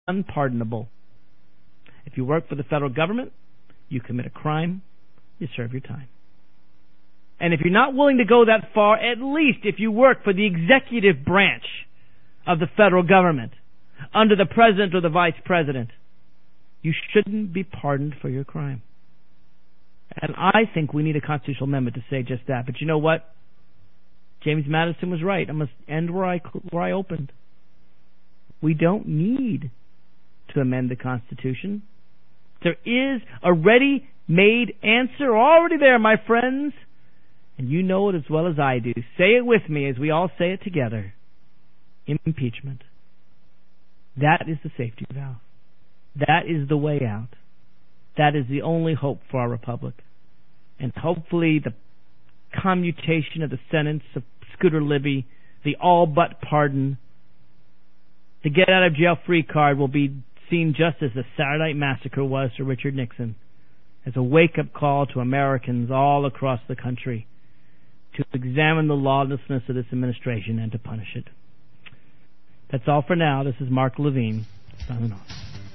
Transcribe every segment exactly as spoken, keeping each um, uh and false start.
unpardonable. If you work for the federal government, you commit a crime, you serve your time. And if you're not willing to go that far, at least if you work for the executive branch of the federal government, under the president or the vice president, you shouldn't be pardoned for your crime. And I think we need a constitutional amendment to say just that. But you know what? James Madison was right. I must end where I where I opened. We don't need to amend the Constitution. There is a ready-made answer already there, my friends. And you know it as well as I do. Say it with me as we all say it together. Impeachment. That is the safety valve. That is the way out. That is the only hope for our republic. And hopefully the commutation of the sentence of Scooter Libby, the all-but pardon, the get-out-of-jail-free card will be seen just as the Saturday Night Massacre was to Richard Nixon, as a wake-up call to Americans all across the country to examine the lawlessness of this administration and to punish it. That's all for now. This is Mark Levine, signing off.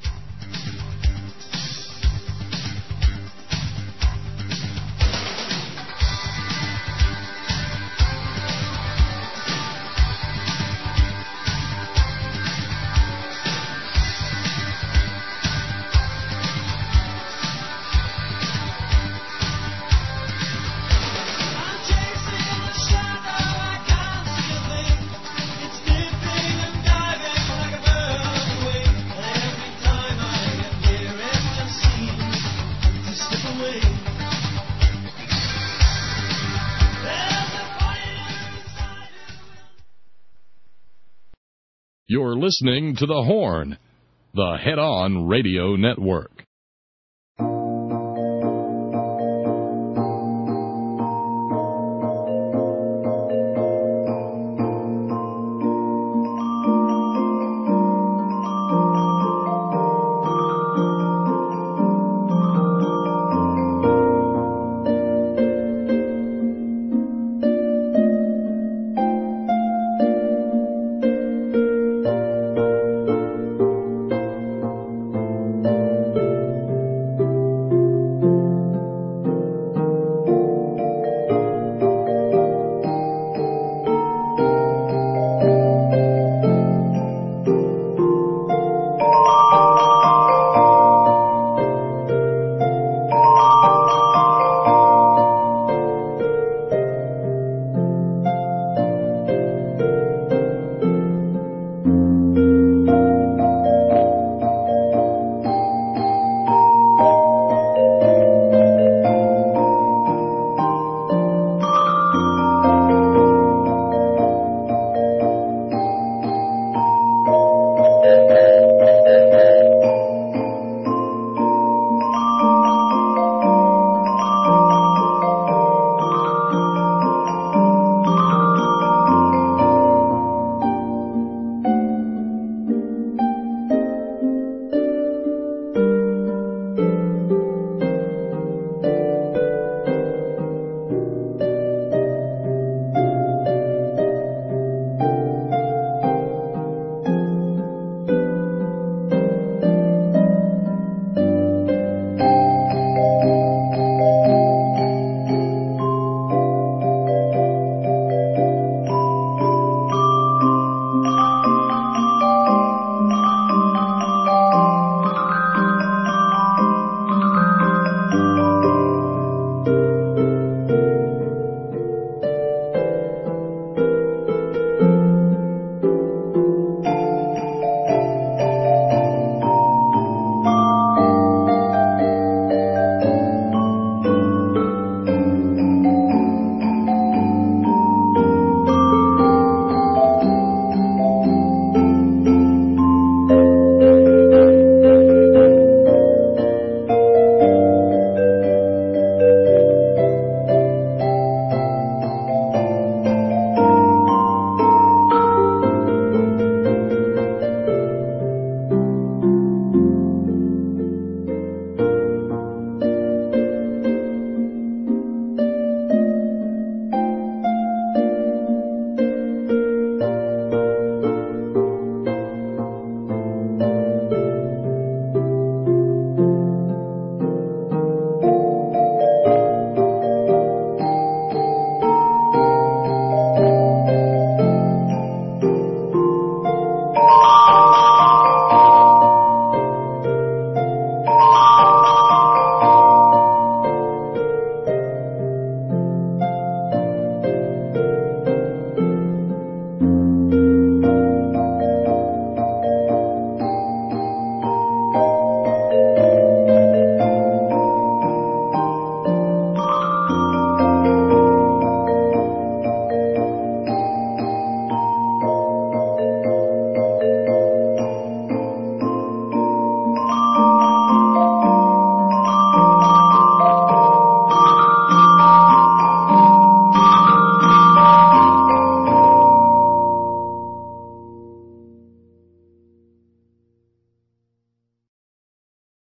You're listening to The Horn, the Head-On Radio Network.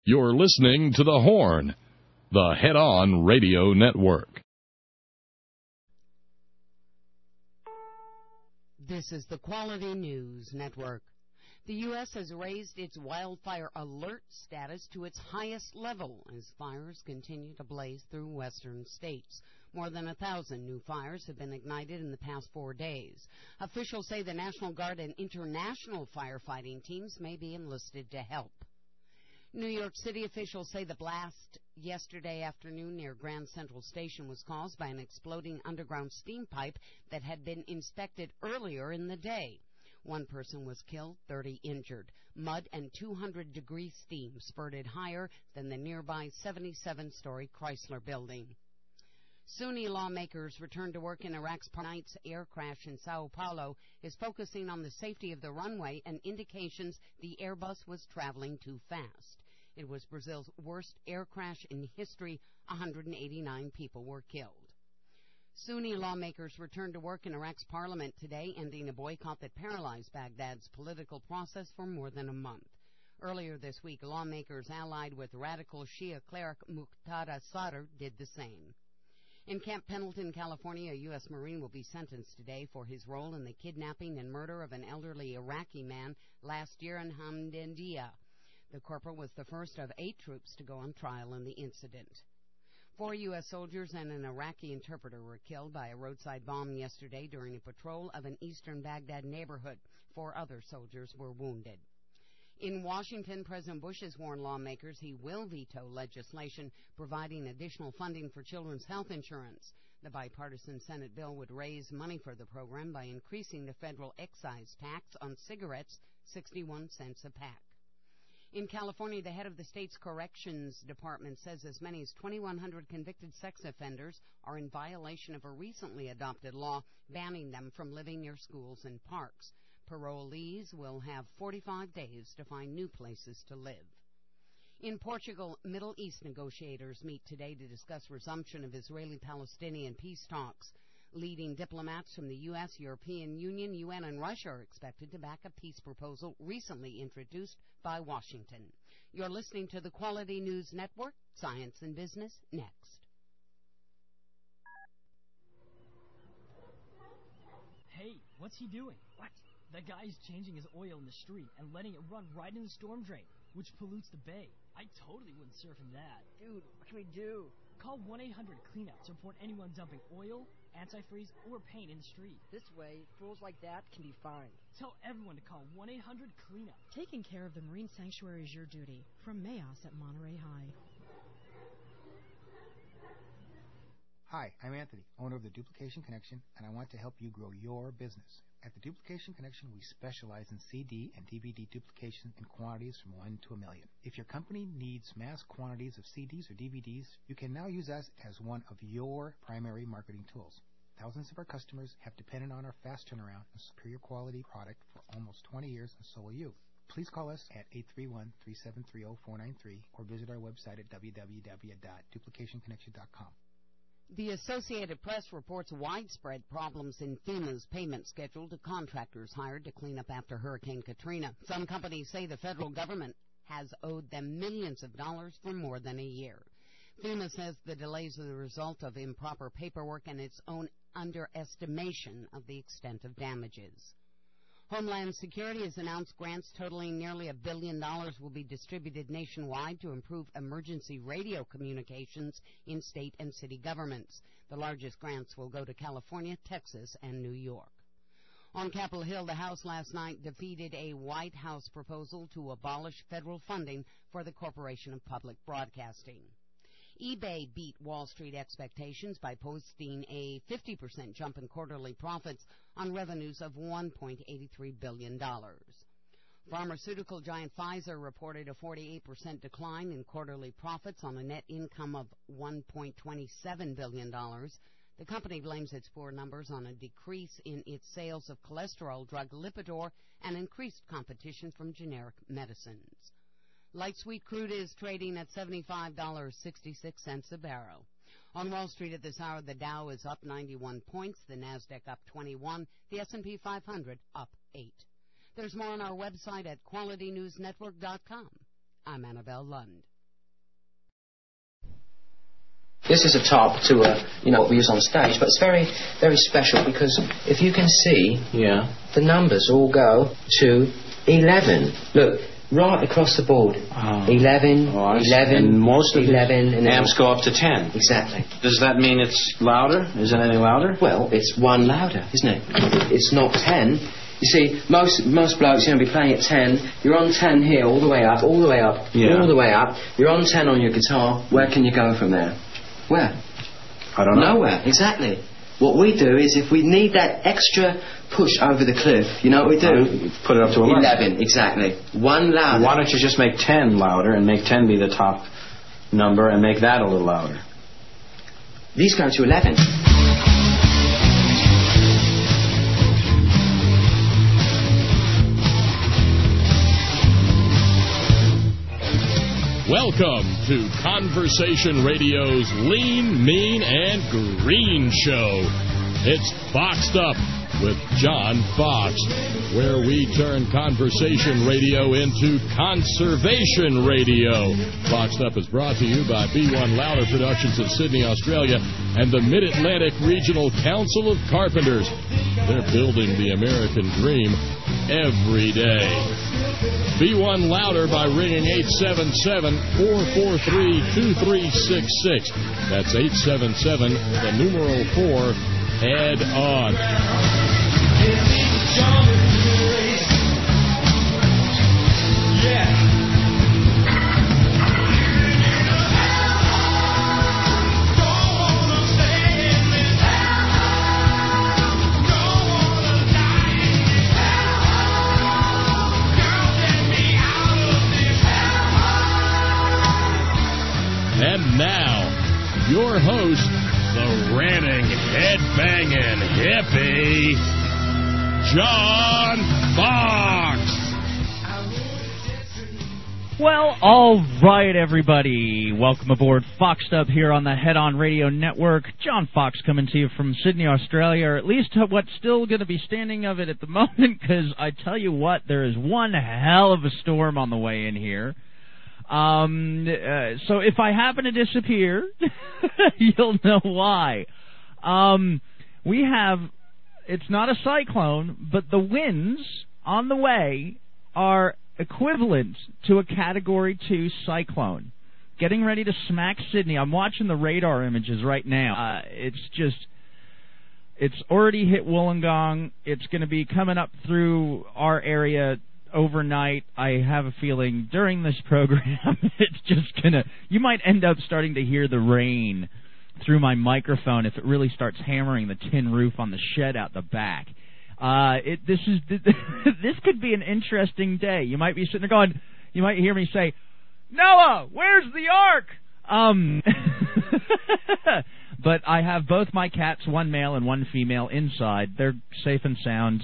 You're listening to The Horn, the head-on radio network. This is the Quality News Network. The U S has raised its wildfire alert status to its highest level as fires continue to blaze through western states. More than a thousand new fires have been ignited in the past four days. Officials say the National Guard and international firefighting teams may be enlisted to help. New York City officials say the blast yesterday afternoon near Grand Central Station was caused by an exploding underground steam pipe that had been inspected earlier in the day. One person was killed, thirty injured. Mud and two hundred degree steam spurted higher than the nearby seventy-seven story Chrysler building. Sunni lawmakers returned to work in Iraq's night's air crash in Sao Paulo is focusing on the safety of the runway and indications the Airbus was traveling too fast. It was Brazil's worst air crash in history. one hundred eighty-nine people were killed. Sunni lawmakers returned to work in Iraq's parliament today, ending a boycott that paralyzed Baghdad's political process for more than a month. Earlier this week, lawmakers allied with radical Shia cleric Muqtada Sadr did the same. In Camp Pendleton, California, a U S Marine will be sentenced today for his role in the kidnapping and murder of an elderly Iraqi man last year in Hamdaniyah. The corporal was the first of eight troops to go on trial in the incident. Four U S soldiers and an Iraqi interpreter were killed by a roadside bomb yesterday during a patrol of an eastern Baghdad neighborhood. Four other soldiers were wounded. In Washington, President Bush has warned lawmakers he will veto legislation providing additional funding for children's health insurance. The bipartisan Senate bill would raise money for the program by increasing the federal excise tax on cigarettes sixty-one cents a pack. In California, the head of the state's corrections department says as many as twenty-one hundred convicted sex offenders are in violation of a recently adopted law banning them from living near schools and parks. Parolees will have forty-five days to find new places to live. In Portugal, Middle East negotiators meet today to discuss resumption of Israeli-Palestinian peace talks. Leading diplomats from the U S, European Union, U N, and Russia are expected to back a peace proposal recently introduced by Washington. You're listening to the Quality News Network, Science and Business, next. Hey, what's he doing? What? That guy's changing his oil in the street and letting it run right in the storm drain, which pollutes the bay. I totally wouldn't surf in that. Dude, what can we do? Call one eight hundred clean up to report anyone dumping oil, antifreeze, or paint in the street. This way, fools like that can be fined. Tell everyone to call one eight hundred clean up. Taking care of the marine sanctuary is your duty. From Mayos at Monterey High. Hi, I'm Anthony, owner of the Duplication Connection, and I want to help you grow your business. At the Duplication Connection, we specialize in C D and D V D duplication in quantities from one to a million. If your company needs mass quantities of C Ds or D V Ds, you can now use us as one of your primary marketing tools. Thousands of our customers have depended on our fast turnaround and superior quality product for almost twenty years, and so will you. Please call us at eight three one, three seven three, zero four nine three or visit our website at w w w dot duplication connection dot com. The Associated Press reports widespread problems in FEMA's payment schedule to contractors hired to clean up after Hurricane Katrina. Some companies say the federal government has owed them millions of dollars for more than a year. FEMA says the delays are the result of improper paperwork and its own underestimation of the extent of damages. Homeland Security has announced grants totaling nearly a billion dollars will be distributed nationwide to improve emergency radio communications in state and city governments. The largest grants will go to California, Texas, and New York. On Capitol Hill, the House last night defeated a White House proposal to abolish federal funding for the Corporation of Public Broadcasting. eBay beat Wall Street expectations by posting a fifty percent jump in quarterly profits on revenues of one point eight three billion dollars. Pharmaceutical giant Pfizer reported a forty-eight percent decline in quarterly profits on a net income of one point two seven billion dollars. The company blames its poor numbers on a decrease in its sales of cholesterol drug Lipitor and increased competition from generic medicines. Light sweet crude is trading at seventy-five dollars and sixty-six cents a barrel. On Wall Street at this hour, the Dow is up ninety-one points, the Nasdaq up twenty-one, the S and P five hundred up eight. There's more on our website at quality news network dot com. I'm Annabelle Lund. This is a top to a, you know, what we use on stage, but it's very, very special because if you can see, yeah, the numbers all go to eleven. Look, right across the board. Oh. eleven, oh, eleven, and most of eleven, and amps go up to ten. Exactly. Does that mean it's louder? Is it any louder? Well, it's one louder, isn't it? It's not ten. You see, most most blokes are going to be playing at ten. You're on ten here, all the way up, all the way up, yeah. all the way up. You're on ten on your guitar. Where can you go from there? Where? I don't know. Nowhere, exactly. What we do is if we need that extra push over the cliff, you know what we do? Uh, put it up to eleven. eleven, exactly. One louder. Why don't you just make ten louder and make ten be the top number and make that a little louder? These go to eleven. Welcome to Conversation Radio's Lean, Mean, and Green Show. It's Foxed Up with John Fox, where we turn conversation radio into conservation radio. Foxed Up is brought to you by B one Louder Productions in Sydney, Australia, and the Mid-Atlantic Regional Council of Carpenters. They're building the American dream every day. B one Louder by ringing eight seven seven, four four three, two three six six. That's eight seven seven, the numeral four, head on. Yeah. And now, your host, the ranting, head-banging hippie, John Fox. Well, all right, everybody. Welcome aboard Foxed Up here on the Head On Radio Network. John Fox coming to you from Sydney, Australia, or at least what's still going to be standing of it at the moment, because I tell you what, there is one hell of a storm on the way in here. Um, uh, so if I happen to disappear, you'll know why. Um, we have, it's not a cyclone, but the winds on the way are equivalent to a Category two cyclone. Getting ready to smack Sydney. I'm watching the radar images right now. Uh, it's just, it's already hit Wollongong. It's going to be coming up through our area overnight. I have a feeling during this program it's just gonna, you might end up starting to hear the rain through my microphone if it really starts hammering the tin roof on the shed out the back. Uh, it, this is this could be an interesting day. You might be sitting there going, you might hear me say, Noah, where's the Ark? Um, but I have both my cats, one male and one female, inside. They're safe and sound.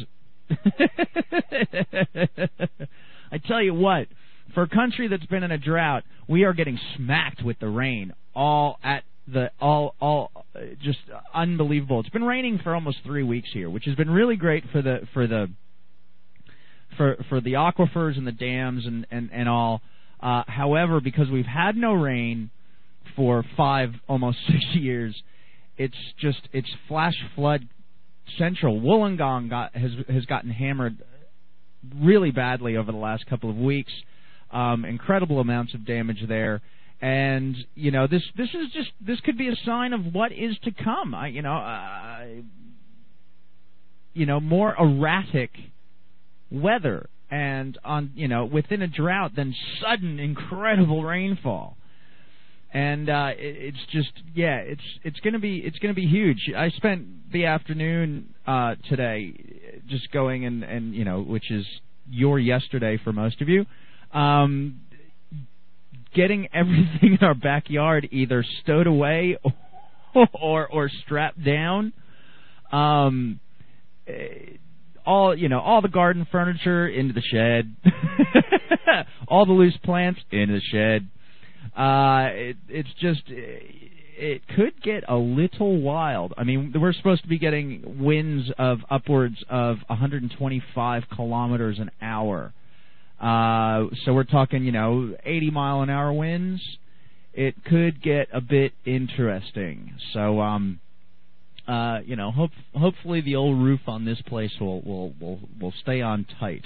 I tell you what, for a country that's been in a drought, we are getting smacked with the rain all at the all all uh, just unbelievable. It's been raining for almost three weeks here, which has been really great for the for the for for the aquifers and the dams and and and all. Uh, however, because we've had no rain for five almost six years, it's just it's flash flood central. Wollongong got, has has gotten hammered really badly over the last couple of weeks. Um, incredible amounts of damage there, and you know this this is just this could be a sign of what is to come. I, you know, uh, you know more erratic weather, and on you know within a drought, then sudden incredible rainfall. And uh, it, it's just, yeah, it's it's gonna be it's gonna be huge. I spent the afternoon uh, today just going and, and you know, which is your yesterday for most of you, um, getting everything in our backyard either stowed away or or, or strapped down. Um, all you know, all the garden furniture into the shed, all the loose plants into the shed. Uh, it, it's just, it could get a little wild. I mean, we're supposed to be getting winds of upwards of one hundred twenty-five kilometers an hour. Uh, so we're talking, you know, eighty mile an hour winds. it could get a bit interesting. So, um, uh, you know, hope, hopefully the old roof on this place will will will, will stay on tight.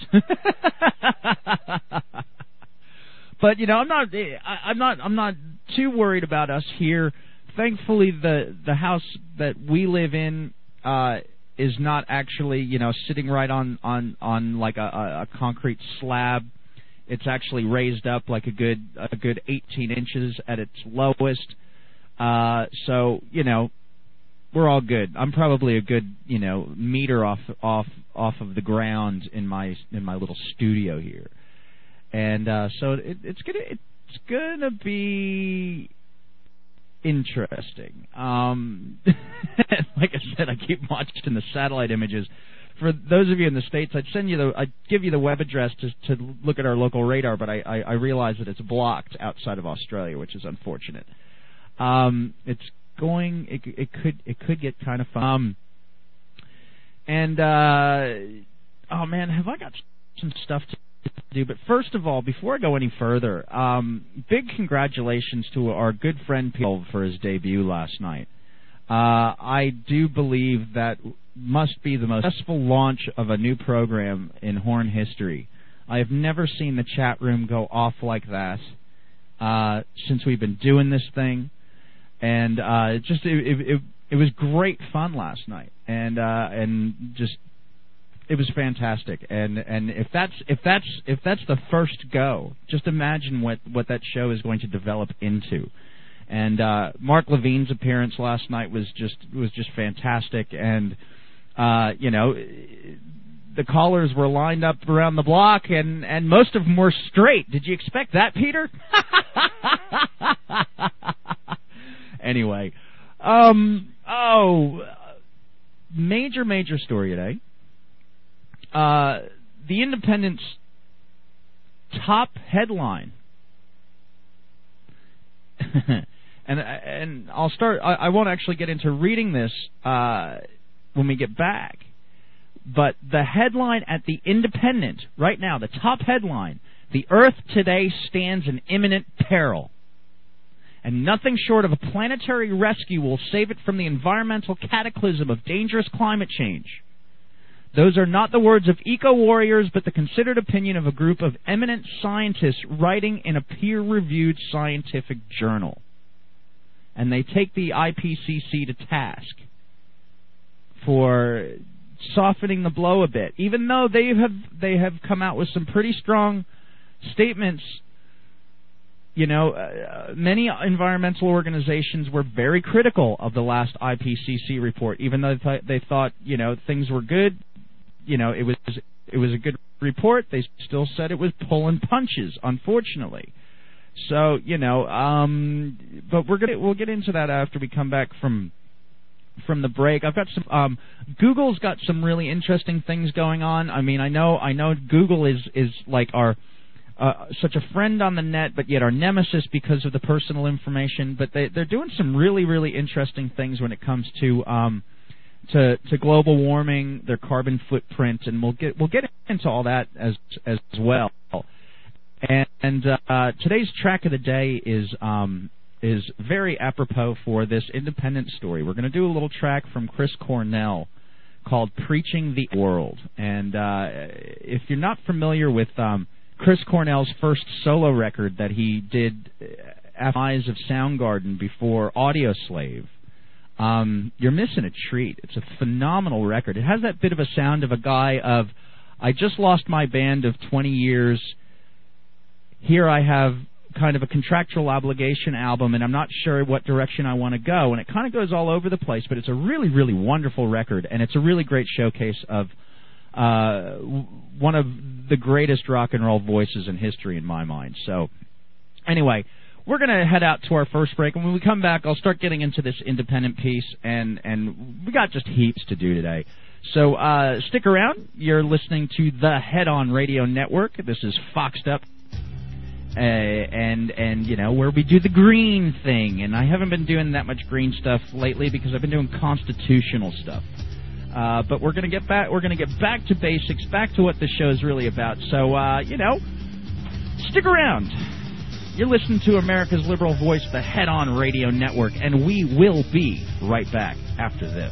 But you know, I'm not I, I'm not I'm not too worried about us here. Thankfully, the the house that we live in uh, is not actually, you know, sitting right on on on like a, a concrete slab. It's actually raised up like a good a good eighteen inches at its lowest. Uh, so you know, we're all good. I'm probably a good, you know, meter off off off of the ground in my in my little studio here, and uh, so it, it's gonna it's gonna be interesting. Um, like I said, I keep watching the satellite images. For those of you in the States, I'd send you the I'd give you the web address to to look at our local radar, but I I, I realize that it's blocked outside of Australia, which is unfortunate. Um, it's going it, it could it could get kind of fun. Um, and uh, oh man, have I got some stuff to do? But first of all, before I go any further, um, big congratulations to our good friend Peter for his debut last night. Uh, I do believe that must be the most successful launch of a new program in Horn history. I have never seen the chat room go off like that uh, since we've been doing this thing. And uh, it just it, it it was great fun last night, and uh, and just it was fantastic. And and if that's if that's if that's the first go, just imagine what, what that show is going to develop into. And uh, Mark Levine's appearance last night was just was just fantastic. And uh, you know, the callers were lined up around the block, and, and most of them were straight. Did you expect that, Peter? Anyway, um, oh, major, major story today. Uh, the Independent's top headline, and and I'll start. I, I won't actually get into reading this uh, when we get back, but the headline at the Independent right now, the top headline: "The Earth today stands in imminent peril. And nothing short of a planetary rescue will save it from the environmental cataclysm of dangerous climate change." Those are not the words of eco-warriors, but the considered opinion of a group of eminent scientists writing in a peer-reviewed scientific journal. And they take the I P C C to task for softening the blow a bit, even though they have they have come out with some pretty strong statements. You know, uh, many environmental organizations were very critical of the last I P C C report, even though they, th- they thought, you know, things were good. You know, it was it was a good report. They still said it was pulling punches, unfortunately. So, you know, um, but we're gonna we'll get into that after we come back from from the break. I've got some. Um, Google's got some really interesting things going on. I mean, I know I know Google is is like our Uh, such a friend on the net, but yet our nemesis because of the personal information. But they, they're doing some really, really interesting things when it comes to um, to, to global warming, their carbon footprint, and we'll get we'll get into all that as as well. And, and uh, today's track of the day is um, is very apropos for this Independent story. We're going to do a little track from Chris Cornell called "Preaching the World." And uh, if you're not familiar with um, Chris Cornell's first solo record that he did after Eyes of Soundgarden before Audioslave, um, you're missing a treat. It's a phenomenal record. It has that bit of a sound of a guy of, I just lost my band of twenty years. Here I have kind of a contractual obligation album, and I'm not sure what direction I want to go. And it kind of goes all over the place, but it's a really, really wonderful record, and it's a really great showcase of Uh, one of the greatest rock and roll voices in history in my mind. So, anyway, we're going to head out to our first break, and when we come back, I'll start getting into this Independent piece, and, and we got just heaps to do today. So, uh, stick around. You're listening to the Head On Radio Network. This is Foxed Up, uh, and, and, you know, where we do the green thing, and I haven't been doing that much green stuff lately because I've been doing constitutional stuff. Uh, but we're going to get back. We're going to get back to basics, back to what this show is really about. So, uh, you know, stick around. You're listening to America's Liberal Voice, the Head On Radio Network, and we will be right back after this.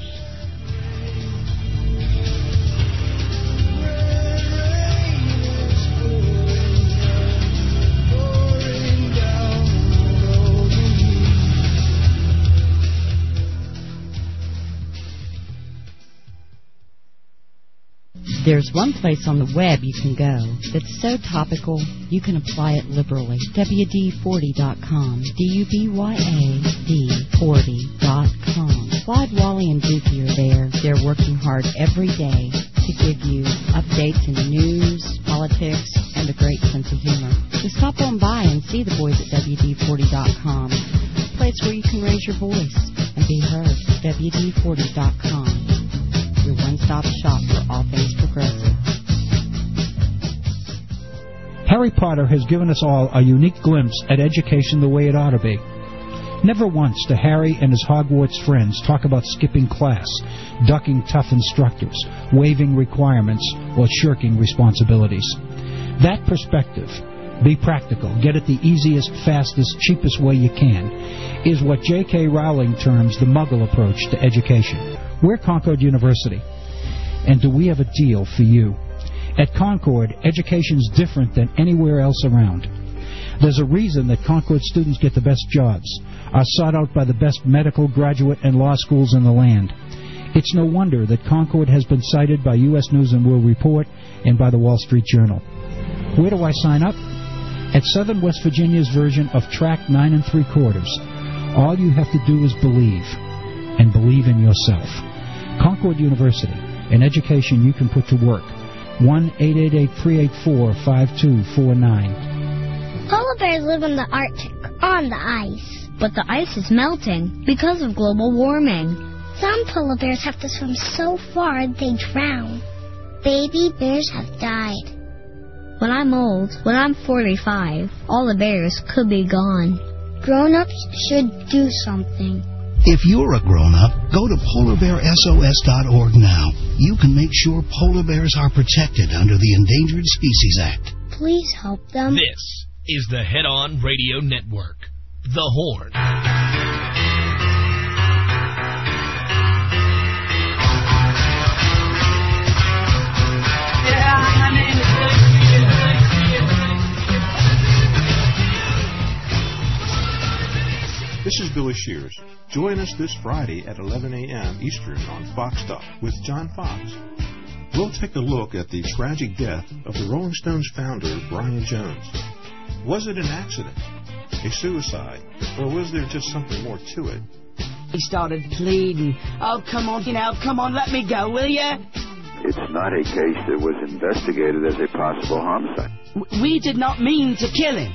There's one place on the web you can go that's so topical you can apply it liberally. W D forty dot com. D U B Y A D forty dot com. Clyde, Wally, and Dookie are there. They're working hard every day to give you updates in news, politics, and a great sense of humor. So stop on by and see the boys at W D forty dot com. A place where you can raise your voice and be heard. W D forty dot com. Your one-stop shop for all things progressive. Harry Potter has given us all a unique glimpse at education the way it ought to be. Never once do Harry and his Hogwarts friends talk about skipping class, ducking tough instructors, waiving requirements, or shirking responsibilities. That perspective, be practical, get it the easiest, fastest, cheapest way you can, is what J K Rowling terms the Muggle approach to education. We're Concord University, and do we have a deal for you? At Concord, education's different than anywhere else around. There's a reason that Concord students get the best jobs, are sought out by the best medical, graduate, and law schools in the land. It's no wonder that Concord has been cited by U S News and World Report and by the Wall Street Journal. Where do I sign up? At Southern West Virginia's version of Track nine and three quarters. All you have to do is believe, and believe in yourself. Concord University, an education you can put to work. one eight eight eight, three eight four, five two four nine. Polar bears live in the Arctic, on the ice. But the ice is melting because of global warming. Some polar bears have to swim so far they drown. Baby bears have died. When I'm old, when I'm forty-five, all the bears could be gone. Grown-ups should do something. If you're a grown-up, go to polar bear S O S dot org now. You can make sure polar bears are protected under the Endangered Species Act. Please help them. This is the Head On Radio Network. The Horn. This is Billy Shears. Join us this Friday at eleven a.m. Eastern on Fox Stuff with John Fox. We'll take a look at the tragic death of the Rolling Stones founder, Brian Jones. Was it an accident, a suicide, or was there just something more to it? He started pleading. Oh, come on, you know, come on, let me go, will you? It's not a case that was investigated as a possible homicide. We did not mean to kill him.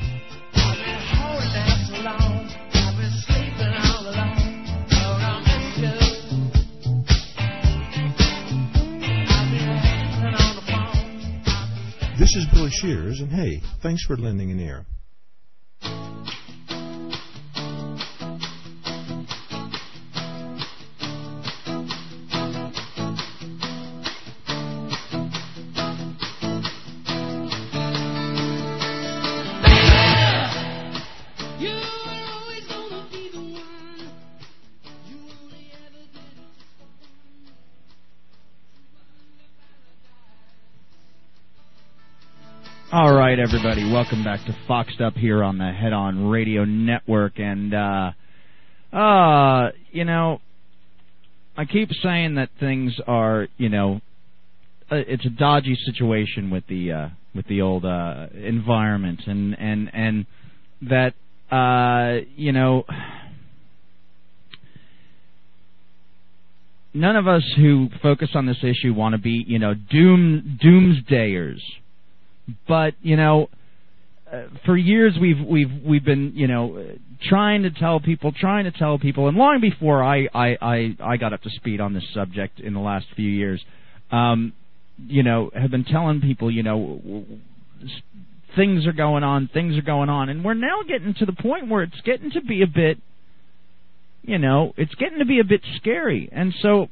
This is Billy Shears, and hey, thanks for lending an ear. All right, everybody, welcome back to Foxed Up here on the Head On Radio Network. And, uh, uh, you know, I keep saying that things are, you know, uh, it's a dodgy situation with the uh, with the old uh, environment, and and and that, uh, you know, none of us who focus on this issue want to be, you know, doom doomsdayers. But, you know, uh, for years we've we've we've been, you know, trying to tell people, trying to tell people, and long before I I, I, I got up to speed on this subject in the last few years, um, you know, have been telling people, you know, things are going on, things are going on, and we're now getting to the point where it's getting to be a bit, you know, it's getting to be a bit scary. And so,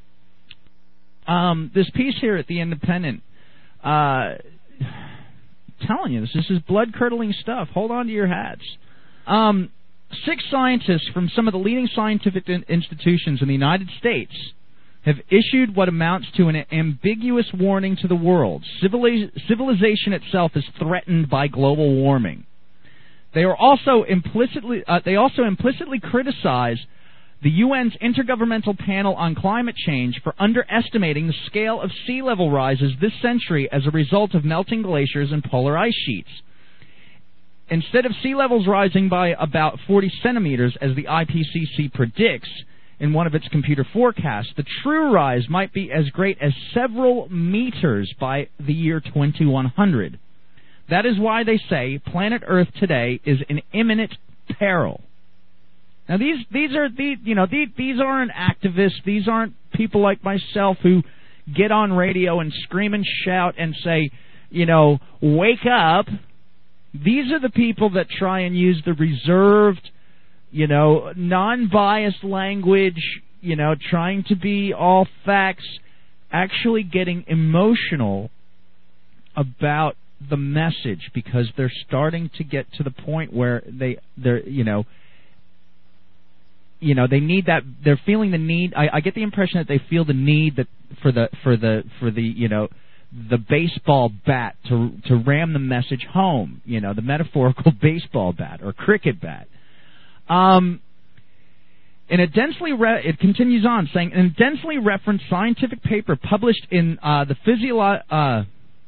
um, this piece here at The Independent, uh, telling you, this, this is blood-curdling stuff. Hold on to your hats. Um, six scientists from some of the leading scientific in- institutions in the United States have issued what amounts to an ambiguous warning to the world. Civiliz- civilization itself is threatened by global warming. They are also implicitly uh, they also implicitly criticize the U N's Intergovernmental Panel on Climate Change for underestimating the scale of sea level rises this century as a result of melting glaciers and polar ice sheets. Instead of sea levels rising by about forty centimeters, as the I P C C predicts in one of its computer forecasts, the true rise might be as great as several meters by the year twenty-one hundred. That is why they say planet Earth today is in imminent peril. Now these these are these you know these these aren't activists. These aren't people like myself who get on radio and scream and shout and say, you know, wake up. These are the people that try and use the reserved, you know, non-biased language, you know, trying to be all facts, actually getting emotional about the message because they're starting to get to the point where they they're you know you know they need that they're feeling the need I, I get the impression that they feel the need that for the for the for the you know the baseball bat to to ram the message home, you know, the metaphorical baseball bat or cricket bat. Um In a densely re- it continues on saying in a densely referenced scientific paper published in uh, the physiolo- uh,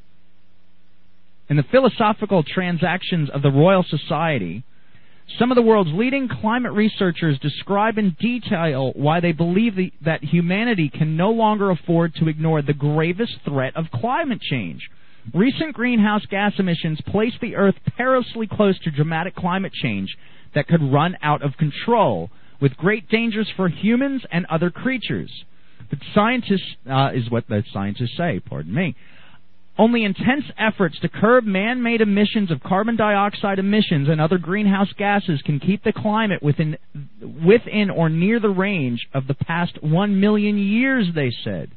in the Philosophical Transactions of the Royal Society, some of the world's leading climate researchers describe in detail why they believe the, that humanity can no longer afford to ignore the gravest threat of climate change. Recent greenhouse gas emissions place the Earth perilously close to dramatic climate change that could run out of control, with great dangers for humans and other creatures. But scientists, uh, is what the scientists say, pardon me. Only intense efforts to curb man-made emissions of carbon dioxide emissions and other greenhouse gases can keep the climate within, within or near the range of the past one million years, they said.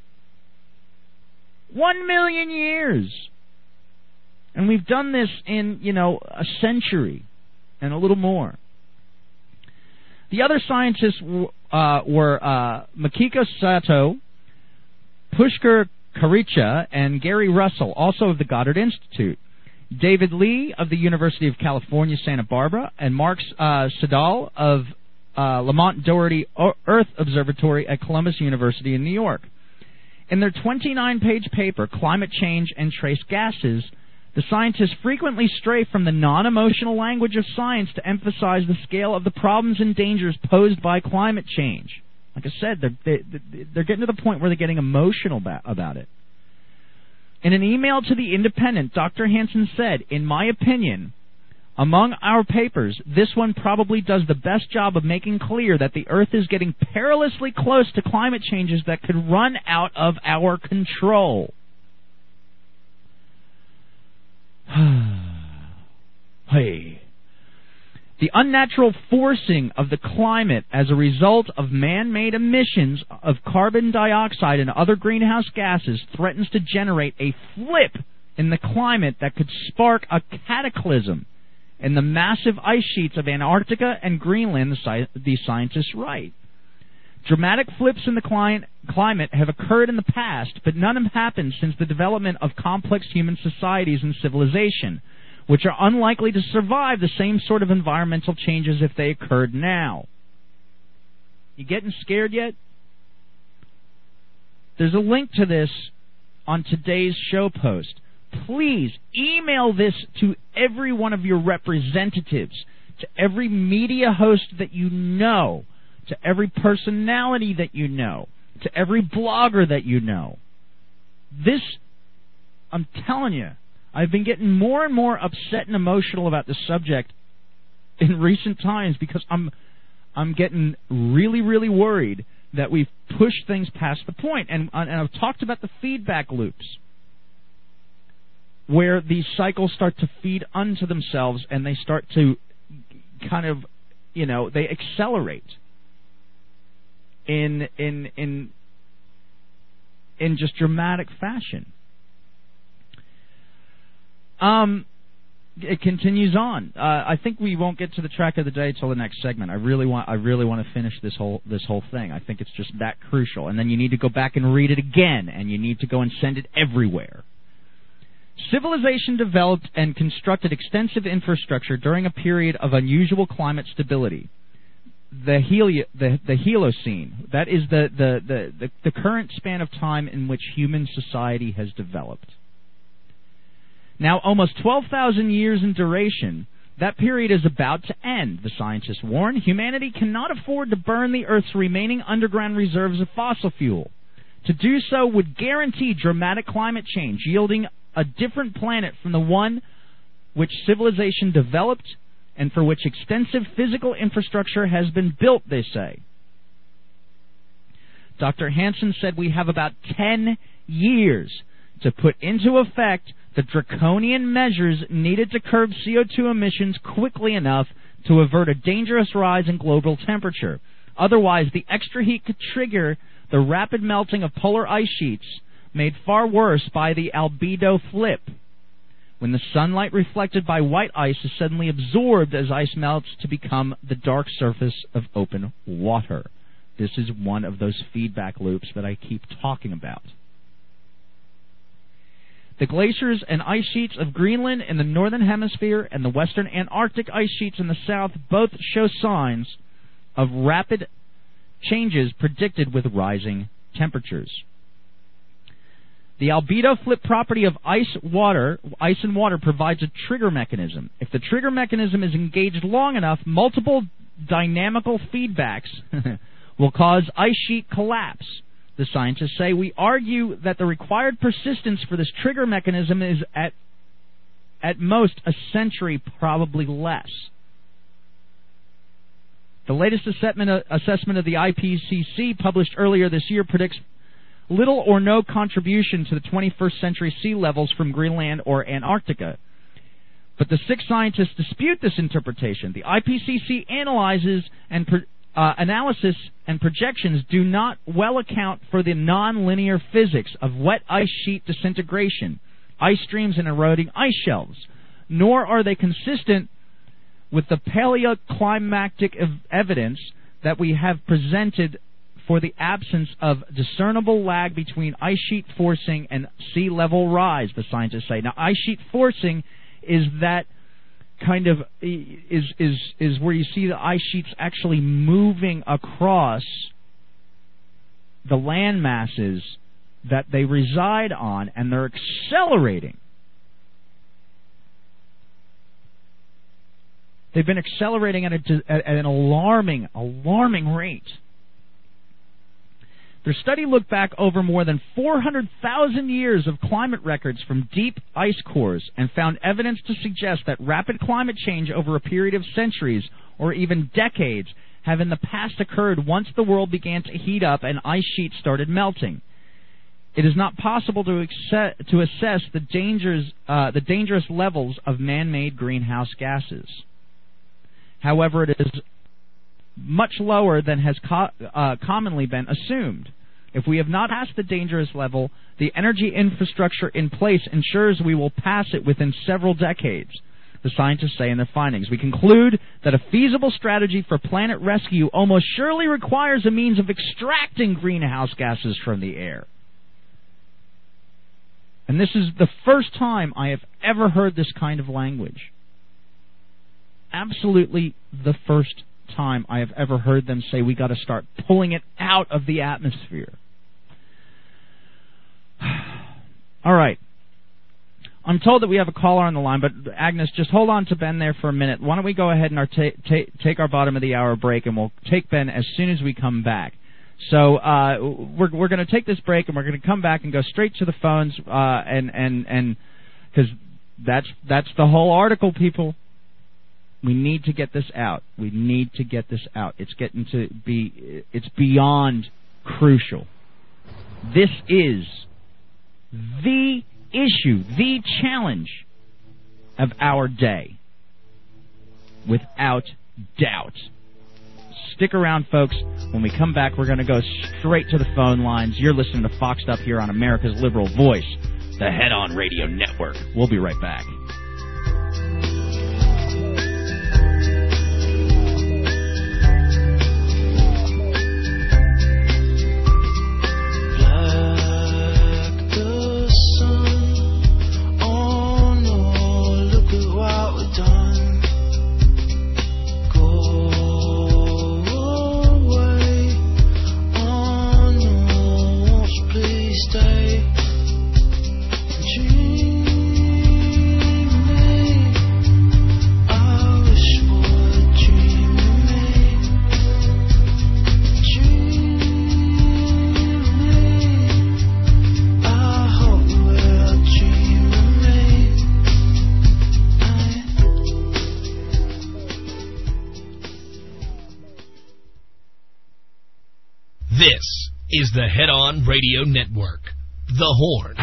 One million years! And we've done this in, you know, a century and a little more. The other scientists uh, were uh, Makiko Sato, Pushkar Karicha, and Gary Russell, also of the Goddard Institute. David Lee of the University of California, Santa Barbara, and Mark uh, Sedal of uh, Lamont Doherty Earth Observatory at Columbus University in New York. In their twenty-nine page paper, Climate Change and Trace Gases, the scientists frequently stray from the non-emotional language of science to emphasize the scale of the problems and dangers posed by climate change. Like I said, they're, they, they're getting to the point where they're getting emotional about it. In an email to The Independent, Doctor Hansen said, "In my opinion, among our papers, this one probably does the best job of making clear that the Earth is getting perilously close to climate changes that could run out of our control." Hey. The unnatural forcing of the climate as a result of man-made emissions of carbon dioxide and other greenhouse gases threatens to generate a flip in the climate that could spark a cataclysm in the massive ice sheets of Antarctica and Greenland, the, sci- the scientists write. Dramatic flips in the cli- climate have occurred in the past, but none have happened since the development of complex human societies and civilization, which are unlikely to survive the same sort of environmental changes if they occurred now. You getting scared yet? There's a link to this on today's show post. Please email this to every one of your representatives, to every media host that you know, to every personality that you know, to every blogger that you know. This, I'm telling you, I've been getting more and more upset and emotional about this subject in recent times because I'm I'm getting really, really worried that we've pushed things past the point. And, and I've talked about the feedback loops, where these cycles start to feed unto themselves and they start to kind of, you know, they accelerate in in in in just dramatic fashion. Um, it continues on. Uh, I think we won't get to the track of the day till the next segment. I really want, I really want to finish this whole this whole thing. I think it's just that crucial. And then you need to go back and read it again, and you need to go and send it everywhere. Civilization developed and constructed extensive infrastructure during a period of unusual climate stability. The, helio, the, the Holocene, that is the, the, the, the, the current span of time in which human society has developed. Now, almost twelve thousand years in duration, that period is about to end, the scientists warn. Humanity cannot afford to burn the Earth's remaining underground reserves of fossil fuel. To do so would guarantee dramatic climate change, yielding a different planet from the one which civilization developed and for which extensive physical infrastructure has been built, they say. Doctor Hansen said we have about ten years to put into effect the draconian measures needed to curb C O two emissions quickly enough to avert a dangerous rise in global temperature. Otherwise, the extra heat could trigger the rapid melting of polar ice sheets, made far worse by the albedo flip, when the sunlight reflected by white ice is suddenly absorbed as ice melts to become the dark surface of open water. This is one of those feedback loops that I keep talking about. The glaciers and ice sheets of Greenland in the northern hemisphere and the western Antarctic ice sheets in the south both show signs of rapid changes predicted with rising temperatures. The albedo flip property of ice water, ice and water provides a trigger mechanism. If the trigger mechanism is engaged long enough, multiple dynamical feedbacks will cause ice sheet collapse. The scientists say we argue that the required persistence for this trigger mechanism is at at most a century, probably less. The latest assessment of the I P C C published earlier this year predicts little or no contribution to the twenty-first century sea levels from Greenland or Antarctica. But the six scientists dispute this interpretation. The I P C C analyzes and pro- uh, analysis and projections do not well account for the non-linear physics of wet ice sheet disintegration, ice streams, and eroding ice shelves, nor are they consistent with the paleoclimatic ev- evidence that we have presented for the absence of discernible lag between ice sheet forcing and sea level rise, the scientists say. Now, ice sheet forcing is that kind of is is is where you see the ice sheets actually moving across the land masses that they reside on, and they're accelerating. They've been accelerating at, a, at an alarming, alarming rate. Their study looked back over more than four hundred thousand years of climate records from deep ice cores and found evidence to suggest that rapid climate change over a period of centuries or even decades have in the past occurred once the world began to heat up and ice sheets started melting. It is not possible to, accept, to assess the dangers, uh, the dangerous levels of man-made greenhouse gases. However, it is much lower than has co- uh, commonly been assumed. If we have not passed the dangerous level, the energy infrastructure in place ensures we will pass it within several decades, the scientists say in their findings. We conclude that a feasible strategy for planet rescue almost surely requires a means of extracting greenhouse gases from the air. And this is the first time I have ever heard this kind of language. Absolutely the first time I have ever heard them say we got to start pulling it out of the atmosphere. All right. I'm told that we have a caller on the line, but Agnes, just hold on to Ben there for a minute. Why don't we go ahead and our ta- ta- take our bottom of the hour break, and we'll take Ben as soon as we come back. So uh, we're we're going to take this break, and we're going to come back and go straight to the phones, uh, and and and because that's that's the whole article, people. We need to get this out. We need to get this out. It's getting to be, it's beyond crucial. This is the issue, the challenge of our day, without doubt. Stick around, folks. When we come back, we're going to go straight to the phone lines. You're listening to Foxed Up here on America's Liberal Voice, the Head On Radio Network. We'll be right back. This is the Head On Radio Network, The Horn.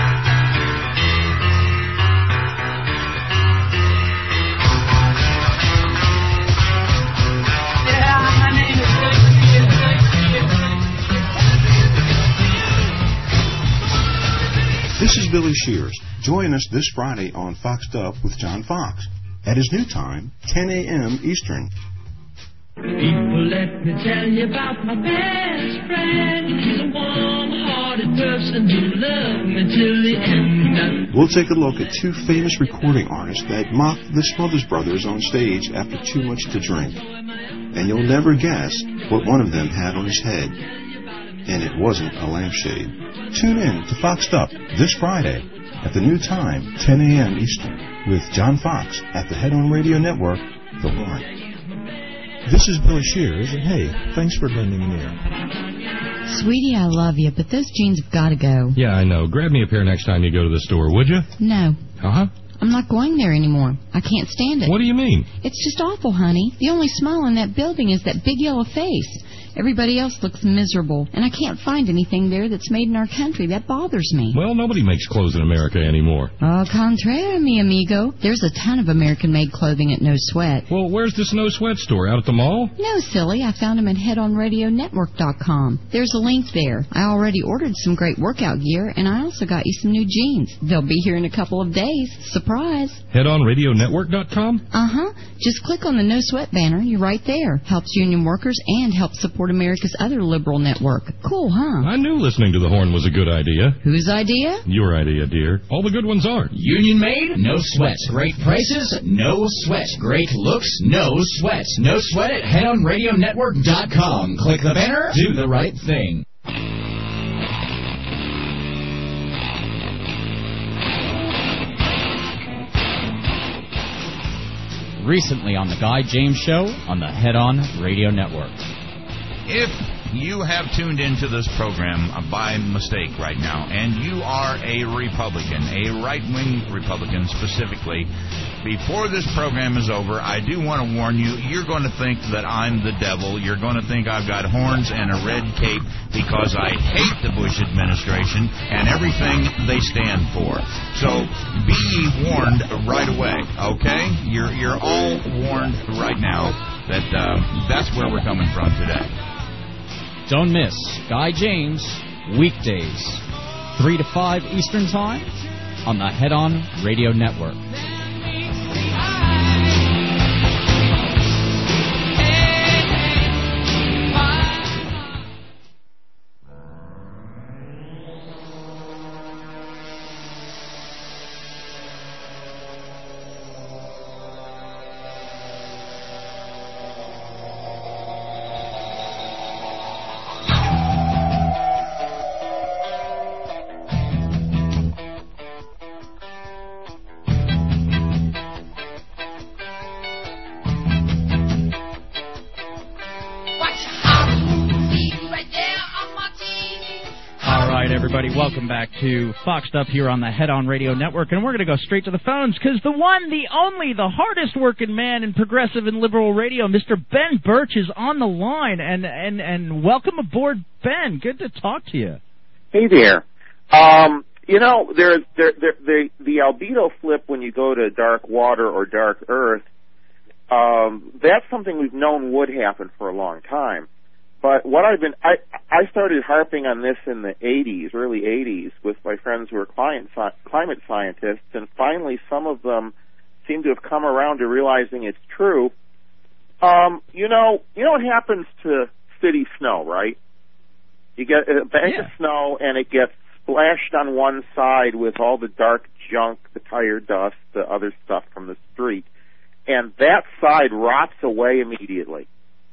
This is Billy Shears. Join us this Friday on Foxed Up with John Fox at his new time, ten a.m. Eastern. People, let me tell you about my best friend. He's a warm-hearted person who loved me till the end. We'll take a look at two famous recording artists that mocked the Smothers Brothers on stage after too much to drink. And you'll never guess what one of them had on his head. And it wasn't a lampshade. Tune in to Foxed Up this Friday at the new time, ten a.m. Eastern, with John Fox at the Head On Radio Network, The Horn. This is Billy Shears, and hey, thanks for lending an ear. Sweetie, I love you, but those jeans have got to go. Yeah, I know. Grab me a pair next time you go to the store, would you? No. Uh-huh. I'm not going there anymore. I can't stand it. What do you mean? It's just awful, honey. The only smile in that building is that big yellow face. Everybody else looks miserable, and I can't find anything there that's made in our country. That bothers me. Well, nobody makes clothes in America anymore. Au contraire, mi amigo. There's a ton of American-made clothing at No Sweat. Well, where's this No Sweat store? Out at the mall? No, silly. I found them at head on radio network dot com. There's a link there. I already ordered some great workout gear, and I also got you some new jeans. They'll be here in a couple of days. Surprise. head on radio network dot com? Uh-huh. Just click on the No Sweat banner. You're right there. Helps union workers and helps support America's other liberal network. Cool, huh? I knew listening to the Horn was a good idea. Whose idea? Your idea, dear. All the good ones are. Union made? No sweats. Great prices? No sweats. Great looks? No sweats. No sweat at head on radio network dot com. Click the banner. Do the right thing. Recently on the Guy James Show on the Head On Radio Network. If you have tuned into this program by mistake right now, and you are a Republican, a right-wing Republican specifically, before this program is over, I do want to warn you, you're going to think that I'm the devil. You're going to think I've got horns and a red cape because I hate the Bush administration and everything they stand for. So be ye warned right away, okay? You're, you're all warned right now that uh, that's where we're coming from today. Don't miss Guy James, weekdays, three to five Eastern Time, on the Head On Radio Network. Welcome back to Foxed Up here on the Head On Radio Network, and we're going to go straight to the phones because the one, the only, the hardest working man in progressive and liberal radio, Mister Ben Birch, is on the line, and and and welcome aboard, Ben. Good to talk to you. Hey there. Um, you know, there, there, there, the the albedo flip when you go to dark water or dark earth. Um, that's something we've known would happen for a long time. But what I've been, I, I started harping on this in the eighties, early eighties, with my friends who are climate, climate scientists, and finally some of them seem to have come around to realizing it's true. Um, you know, you know what happens to city snow, right? You get a bank yeah. of snow, and it gets splashed on one side with all the dark junk, the tire dust, the other stuff from the street, and that side rots away immediately.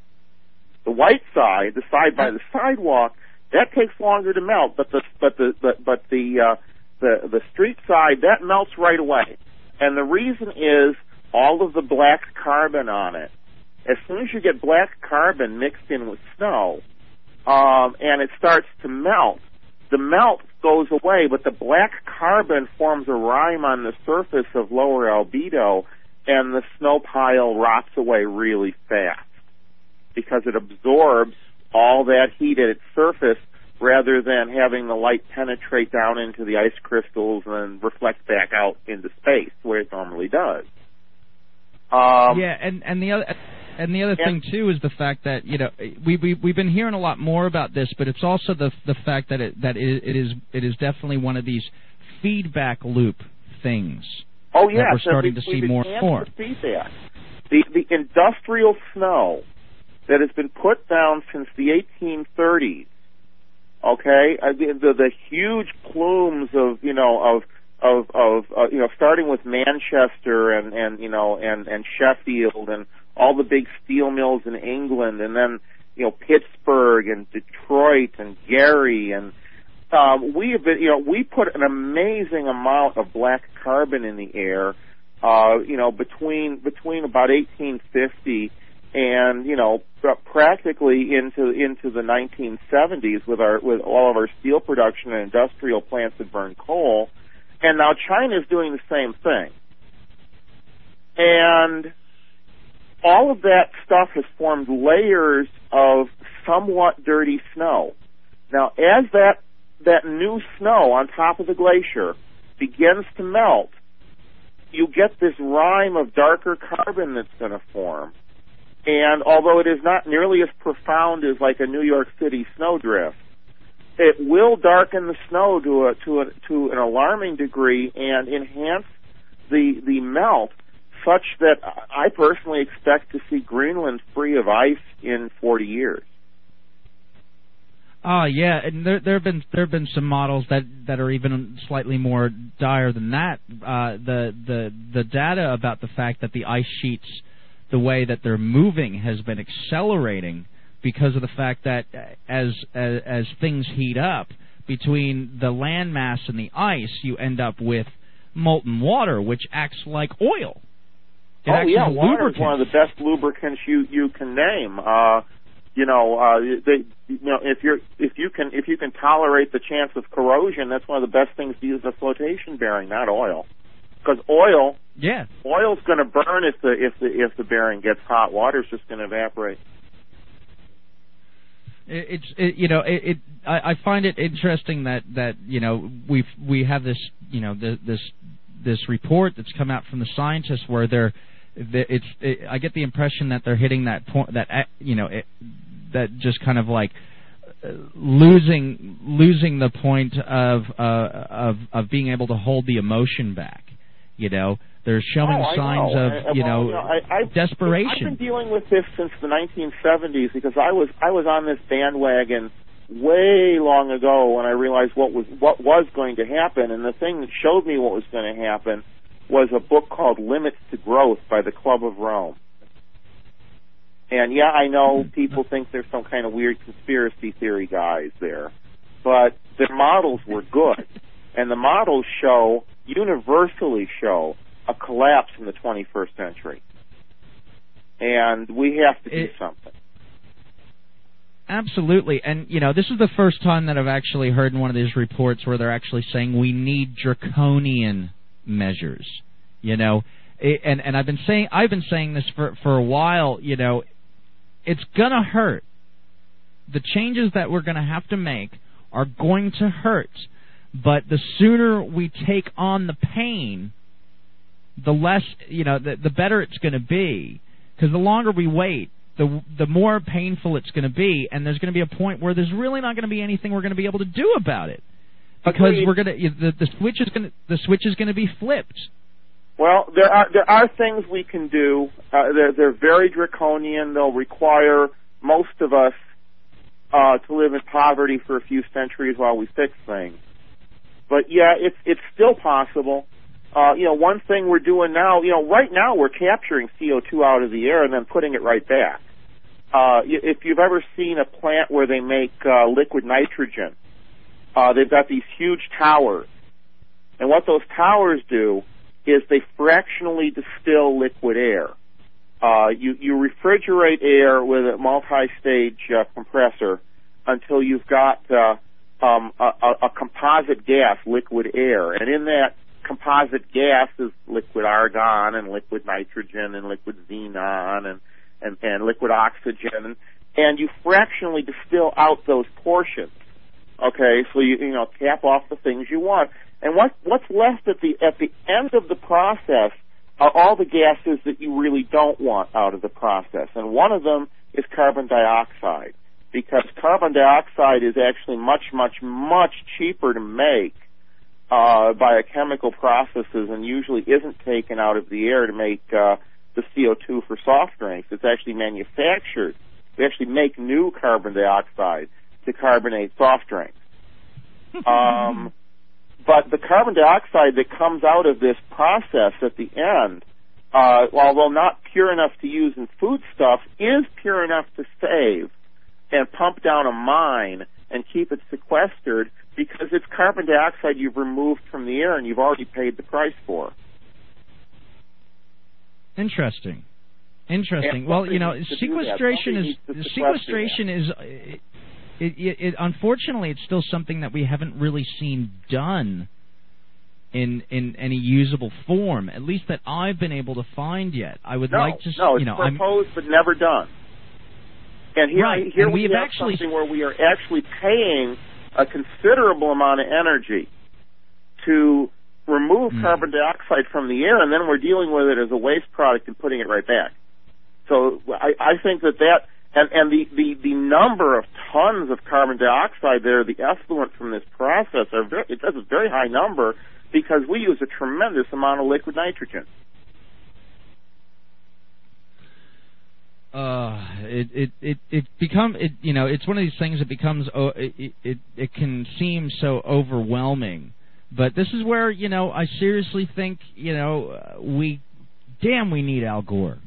The white side, the side by the sidewalk, that takes longer to melt, but the but the but, but the uh, the the street side that melts right away, and the reason is all of the black carbon on it. As soon as you get black carbon mixed in with snow, um, and it starts to melt, the melt goes away, but the black carbon forms a rime on the surface of lower albedo, and the snow pile rots away really fast, because it absorbs all that heat at its surface rather than having the light penetrate down into the ice crystals and then reflect back out into space the way it normally does. Um, yeah, and, and the other and the other thing too is the fact that you know we we we've been hearing a lot more about this, but it's also the the fact that it that it, it is it is definitely one of these feedback loop things. Oh yeah, that we're starting so to see more and more. Feedback. The the industrial snow that has been put down since the eighteen thirties. Okay, uh, the, the the huge plumes of you know of of of uh, you know starting with Manchester and and you know and and Sheffield and all the big steel mills in England, and then you know Pittsburgh and Detroit and Gary, and um, we have been, you know we put an amazing amount of black carbon in the air, uh, you know between between about eighteen fifty and you know practically into into the nineteen seventies with our with all of our steel production and industrial plants that burn coal, and now China is doing the same thing, and all of that stuff has formed layers of somewhat dirty snow. Now, as that that new snow on top of the glacier begins to melt, you get this rime of darker carbon that's going to form. And although it is not nearly as profound as like a New York City snowdrift, it will darken the snow to a to a to an alarming degree and enhance the the melt, such that I personally expect to see Greenland free of ice in forty years. Oh yeah, and there there have been there have been some models that, that are even slightly more dire than that. Uh, the the the data about the fact that the ice sheets, the way that they're moving, has been accelerating because of the fact that as, as as things heat up between the land mass and the ice, you end up with molten water, which acts like oil. It oh yeah, water is one of the best lubricants you you can name. Uh, you know, uh, they, you know, if you're if you can if you can tolerate the chance of corrosion, that's one of the best things to use as flotation bearing, not oil. Because oil, yeah, oil's going to burn if the if the if the bearing gets hot. Water's just going to evaporate. It, it's it, you know it, it I, I find it interesting that, that you know we we have this you know the, this this report that's come out from the scientists where they're it's it, I get the impression that they're hitting that point that you know it, that just kind of like losing losing the point of uh, of of being able to hold the emotion back. You know, they're showing oh, signs know. of I, you well, know, you know I, I've, desperation. I've been dealing with this since the nineteen seventies because I was I was on this bandwagon way long ago when I realized what was what was going to happen, and the thing that showed me what was going to happen was a book called Limits to Growth by the Club of Rome. And yeah, I know people think there's some kind of weird conspiracy theory guys there, but their models were good, and the models show, universally show, a collapse in the twenty-first century. And we have to do it, something. Absolutely, and you know, this is the first time that I've actually heard in one of these reports where they're actually saying we need draconian measures. You know, it, and and I've been saying I've been saying this for for a while. You know, it's gonna hurt. The changes that we're gonna have to make are going to hurt, but the sooner we take on the pain, the less you know, the, the better it's going to be. Because the longer we wait, the the more painful it's going to be, and there's going to be a point where there's really not going to be anything we're going to be able to do about it. Because Agreed. we're going to the, the switch is going to the switch is going to be flipped. Well, there are there are things we can do. Uh, they're they're very draconian. They'll require most of us uh, to live in poverty for a few centuries while we fix things. But yeah, it's it's still possible. Uh, you know, one thing we're doing now, you know, right now we're capturing C O two out of the air and then putting it right back. Uh, if you've ever seen a plant where they make uh, liquid nitrogen, uh, they've got these huge towers. And what those towers do is they fractionally distill liquid air. Uh, you, you refrigerate air with a multi-stage uh, compressor until you've got uh, um, a, a composite gas, liquid air. And in that composite gas is liquid argon and liquid nitrogen and liquid xenon and, and, and liquid oxygen, and you fractionally distill out those portions. Okay, so you you know cap off the things you want, and what what's left at the at the end of the process are all the gases that you really don't want out of the process, and one of them is carbon dioxide, because carbon dioxide is actually much much much cheaper to make uh, biochemical processes, and usually isn't taken out of the air to make uh, the C O two for soft drinks. It's actually manufactured. We actually make new carbon dioxide to carbonate soft drinks. Um, but the carbon dioxide that comes out of this process at the end, uh, although not pure enough to use in foodstuffs, is pure enough to save and pump down a mine and keep it sequestered, because it's carbon dioxide you've removed from the air and you've already paid the price for. Interesting. Interesting. And well, you know, needs to sequestration do that. is Somebody needs to sequestration is. It, it, it, unfortunately, it's still something that we haven't really seen done in in any usable form, at least that I've been able to find yet. I would no, like to, no, you know, it's proposed but never done. And here, right. here and we have have actually something where we are actually paying a considerable amount of energy to remove mm. carbon dioxide from the air, and then we're dealing with it as a waste product and putting it right back. So I, I think that that, and, and the, the, the number of tons of carbon dioxide that are the effluent from this process, are very, it does a very high number, because we use a tremendous amount of liquid nitrogen. Uh, it it it it become it you know it's one of these things that becomes oh, it, it it can seem so overwhelming, but this is where you know I seriously think you know uh, we damn we need Al Gore.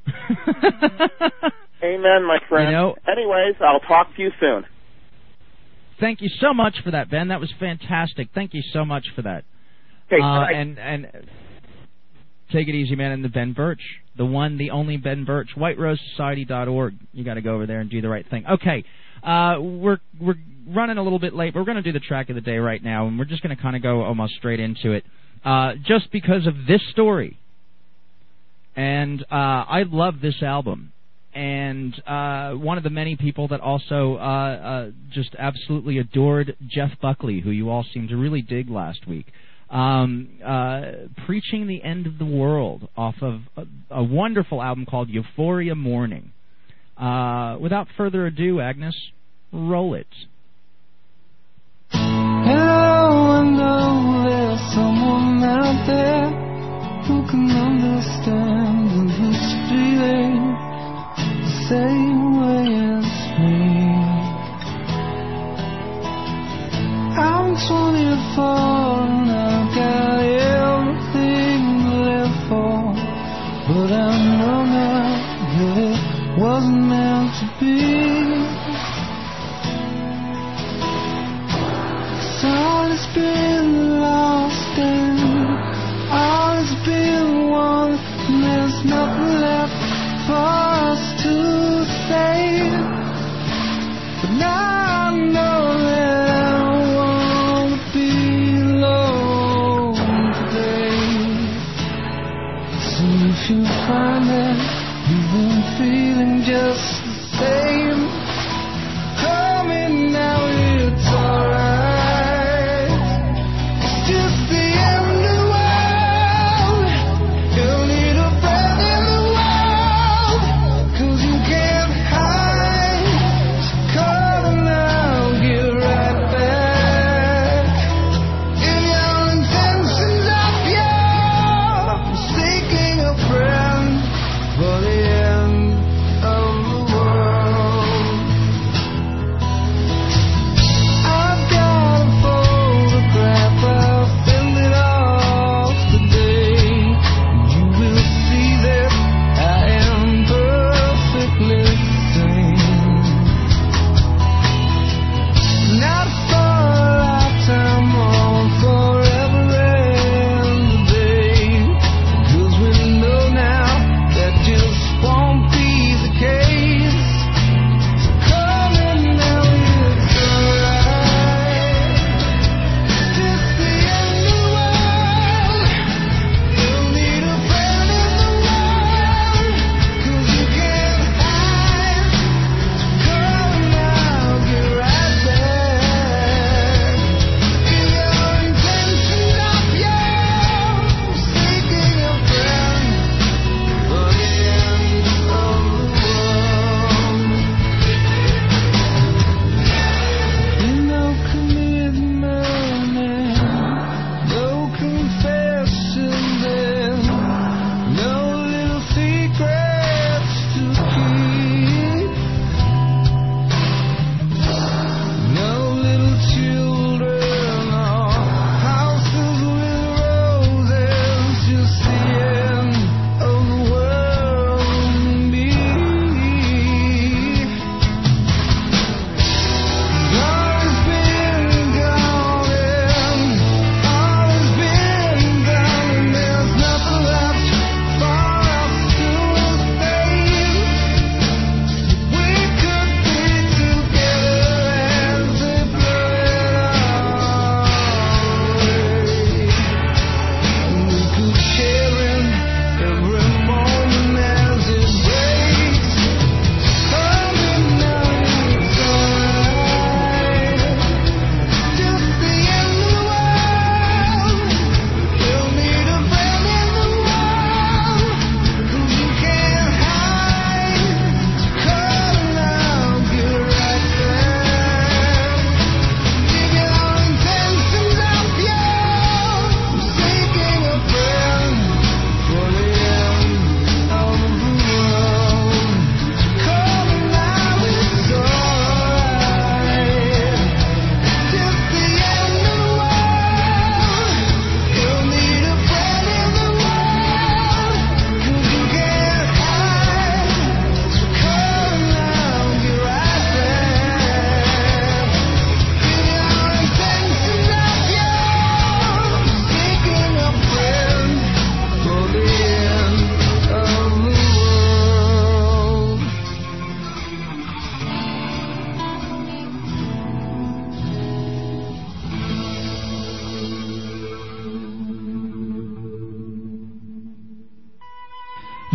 Amen, my friend. You know, anyways, I'll talk to you soon. Thank you so much for that, Ben. That was fantastic. Thank you so much for that. Okay, uh, and and take it easy, man. And the Ben Birch, the one, the only Ben Birch, white rose society dot org. You got to go over there and do the right thing. Okay, uh, we're we're running a little bit late, but we're going to do the track of the day right now, and we're just going to kind of go almost straight into it, uh, just because of this story. And uh, I love this album. And uh, one of the many people that also uh, uh, just absolutely adored Jeff Buckley, who you all seemed to really dig last week, um, uh, preaching the end of the world off of a, a wonderful album called Euphoria Morning. Uh, without further ado, Agnes, roll it. Hello, I know there's someone out there who can understand and who's feeling same way as me. I'm twenty-four and I've got everything to live for, but I know now that it wasn't meant to be. So all has been lost and all has been won, and there's nothing left for us to say. But now I know that I don't want to be alone today. So if you find that you've been feeling just the same, call me now, it's alright. It's just the end of the world. You'll need a friend in the world, 'cause you can't hide. So call and I'll get right back. If your intentions are pure, seeking a friend for the end of the world.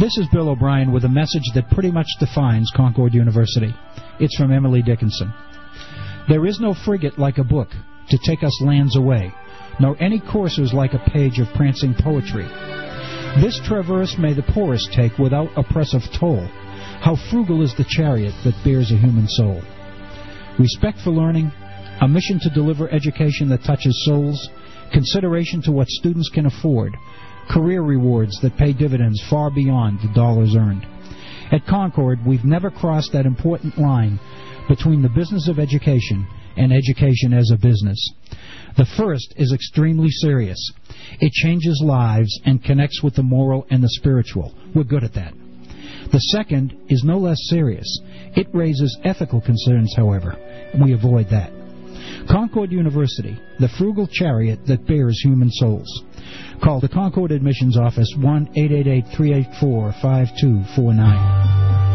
This is Bill O'Brien with a message that pretty much defines Concord University. It's from Emily Dickinson. There is no frigate like a book to take us lands away, nor any coursers like a page of prancing poetry. This traverse may the poorest take without oppressive toll. How frugal is the chariot that bears a human soul. Respect for learning, a mission to deliver education that touches souls, consideration to what students can afford, career rewards that pay dividends far beyond the dollars earned. At Concord, we've never crossed that important line between the business of education and education as a business. The first is extremely serious. It changes lives and connects with the moral and the spiritual. We're good at that. The second is no less serious. It raises ethical concerns, however, and we avoid that. Concord University, the frugal chariot that bears human souls. Call the Concord Admissions Office, one eight eight eight, three eight four, five two four nine.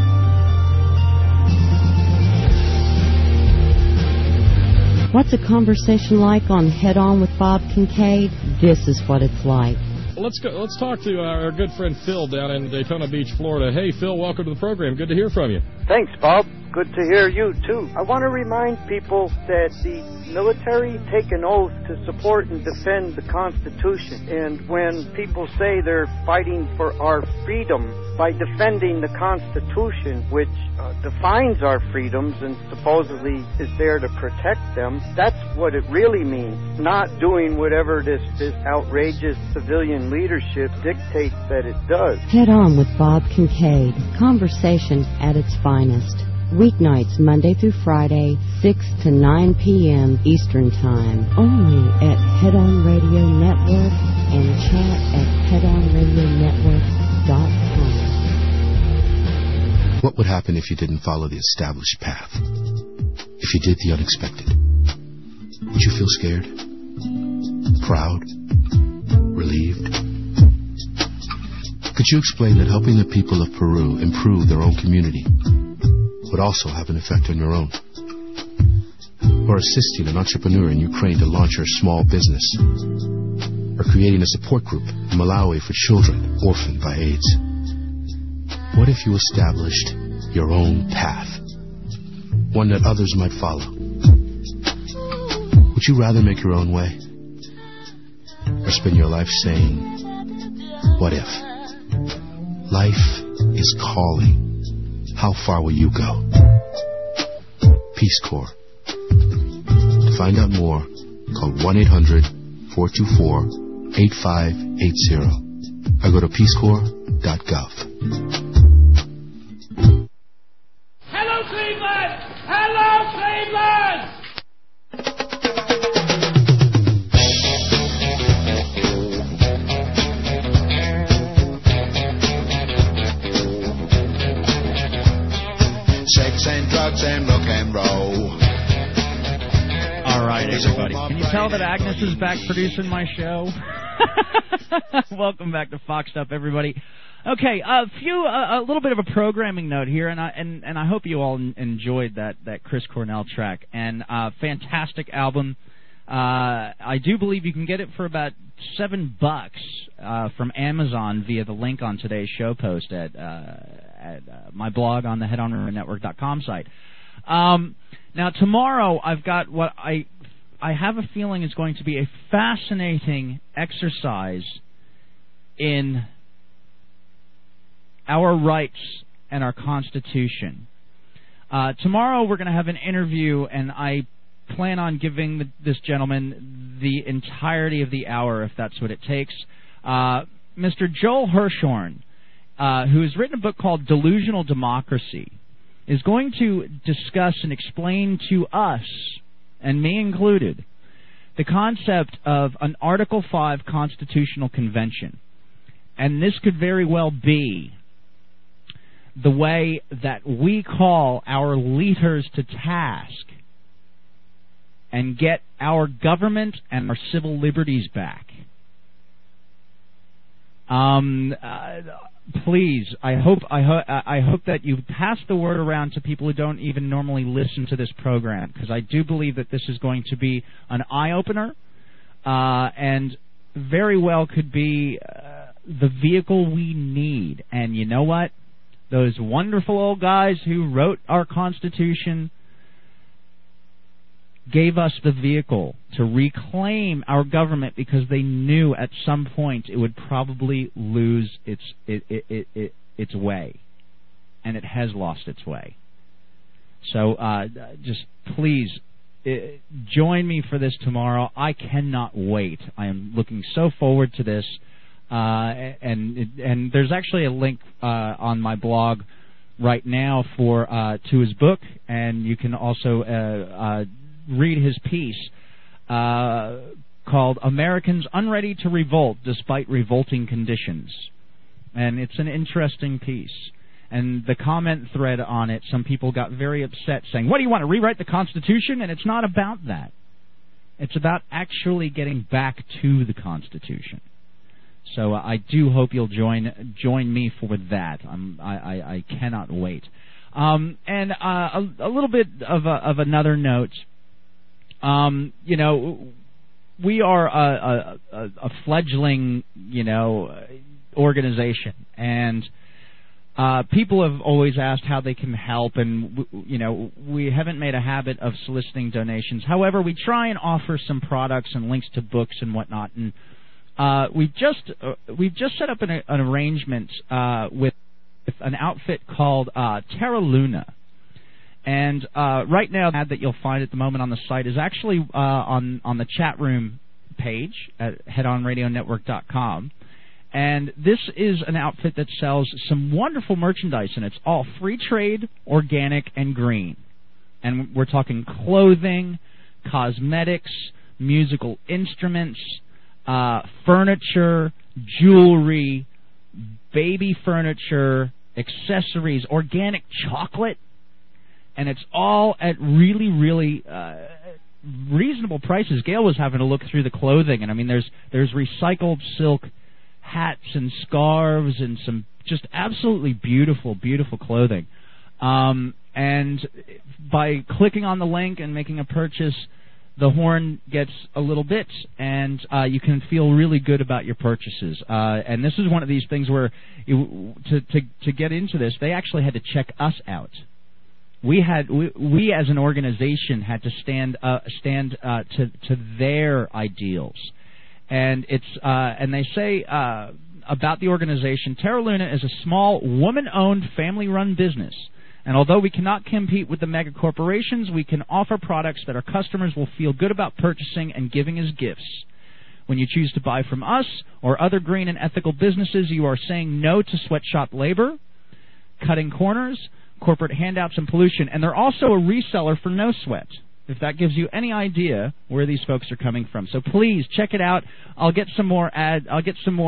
What's a conversation like on Head On with Bob Kincaid? This is what it's like. Let's go. Let's talk to our good friend Phil down in Daytona Beach, Florida. Hey, Phil, welcome to the program. Good to hear from you. Thanks, Bob. Good to hear you, too. I want to remind people that the military take an oath to support and defend the Constitution. And when people say they're fighting for our freedom by defending the Constitution, which uh, defines our freedoms and supposedly is there to protect them, that's what it really means. Not doing whatever this, this outrageous civilian leadership dictates that it does. Head On with Bob Kincaid. Conversation at its finest. Weeknights, Monday through Friday, six to nine p.m. Eastern Time. Only at Head On Radio Network and chat at head on radio network dot com. What would happen if you didn't follow the established path? If you did the unexpected? Would you feel scared? Proud? Relieved? Could you explain that helping the people of Peru improve their own community would also have an effect on your own? Or assisting an entrepreneur in Ukraine to launch her small business? Or creating a support group in Malawi for children orphaned by AIDS? What if you established your own path? One that others might follow? Would you rather make your own way? Or spend your life saying, what if? Life is calling. How far will you go? Peace Corps. To find out more, call one eight hundred, four two four, eight five eight zero or go to peace corps dot gov. Hello, Cleveland! Hello, Cleveland! Sex and drugs and rock and roll. All right, everybody. Can you tell that Agnes is back producing my show? Welcome back to Foxed Up, everybody. Okay, a few, uh, a little bit of a programming note here, and I and, and I hope you all n- enjoyed that, that Chris Cornell track. And uh, fantastic album. Uh, I do believe you can get it for about seven bucks uh, from Amazon via the link on today's show post at uh, at uh, my blog on the head on radio network dot com site. Um, now tomorrow I've got what I I have a feeling is going to be a fascinating exercise in our rights and our Constitution. Uh, tomorrow we're going to have an interview, and I plan on giving the, this gentleman the entirety of the hour, if that's what it takes. Uh, Mister Joel Hirschhorn, uh, who has written a book called Delusional Democracy, is going to discuss and explain to us, and me included, the concept of an Article five constitutional convention. And this could very well be the way that we call our leaders to task and get our government and our civil liberties back. Um, uh, please, I hope I, ho- I hope that you pass the word around to people who don't even normally listen to this program, because I do believe that this is going to be an eye-opener uh, and very well could be uh, the vehicle we need. And you know what? Those wonderful old guys who wrote our Constitution gave us the vehicle to reclaim our government because they knew at some point it would probably lose its it, it, it, it, its way. And it has lost its way. So uh, just please uh, join me for this tomorrow. I cannot wait. I am looking so forward to this. Uh, and and there's actually a link uh, on my blog right now for uh, to his book, and you can also uh, uh, read his piece uh, called "Americans Unready to Revolt Despite Revolting Conditions," and it's an interesting piece. And the comment thread on it, some people got very upset, saying, "What do you want to rewrite the Constitution?" And it's not about that. It's about actually getting back to the Constitution. So uh, I do hope you'll join join me for that. I'm, I, I, I cannot wait. Um, and uh, a, a little bit of, a, of another note. Um, you know, we are a, a, a fledgling, you know, organization, and uh, people have always asked how they can help, and you know, we haven't made a habit of soliciting donations. However, we try and offer some products and links to books and whatnot, and Uh, we've just uh, we've just set up an, an arrangement uh, with, with an outfit called uh, Terra Luna, and uh, right now the ad that you'll find at the moment on the site is actually uh, on on the chat room page at head on radio network dot com, and this is an outfit that sells some wonderful merchandise, and it's all free trade, organic, and green, and we're talking clothing, cosmetics, musical instruments. Uh, furniture, jewelry, baby furniture, accessories, organic chocolate, and it's all at really, really uh, reasonable prices. Gail was having to look through the clothing, and I mean, there's there's recycled silk hats and scarves and some just absolutely beautiful, beautiful clothing. Um, and by clicking on the link and making a purchase, the Horn gets a little bit, and uh, you can feel really good about your purchases. Uh, and this is one of these things where, you, to, to to get into this, they actually had to check us out. We had we, we as an organization had to stand uh, stand uh, to to their ideals, and it's uh, and they say uh, about the organization, Terra Luna is a small woman-owned, family-run business. And although we cannot compete with the mega corporations, we can offer products that our customers will feel good about purchasing and giving as gifts. When you choose to buy from us or other green and ethical businesses, you are saying no to sweatshop labor, cutting corners, corporate handouts, and pollution. And they're also a reseller for No Sweat, if that gives you any idea where these folks are coming from. So please check it out. I'll get some more ad. I'll get some more.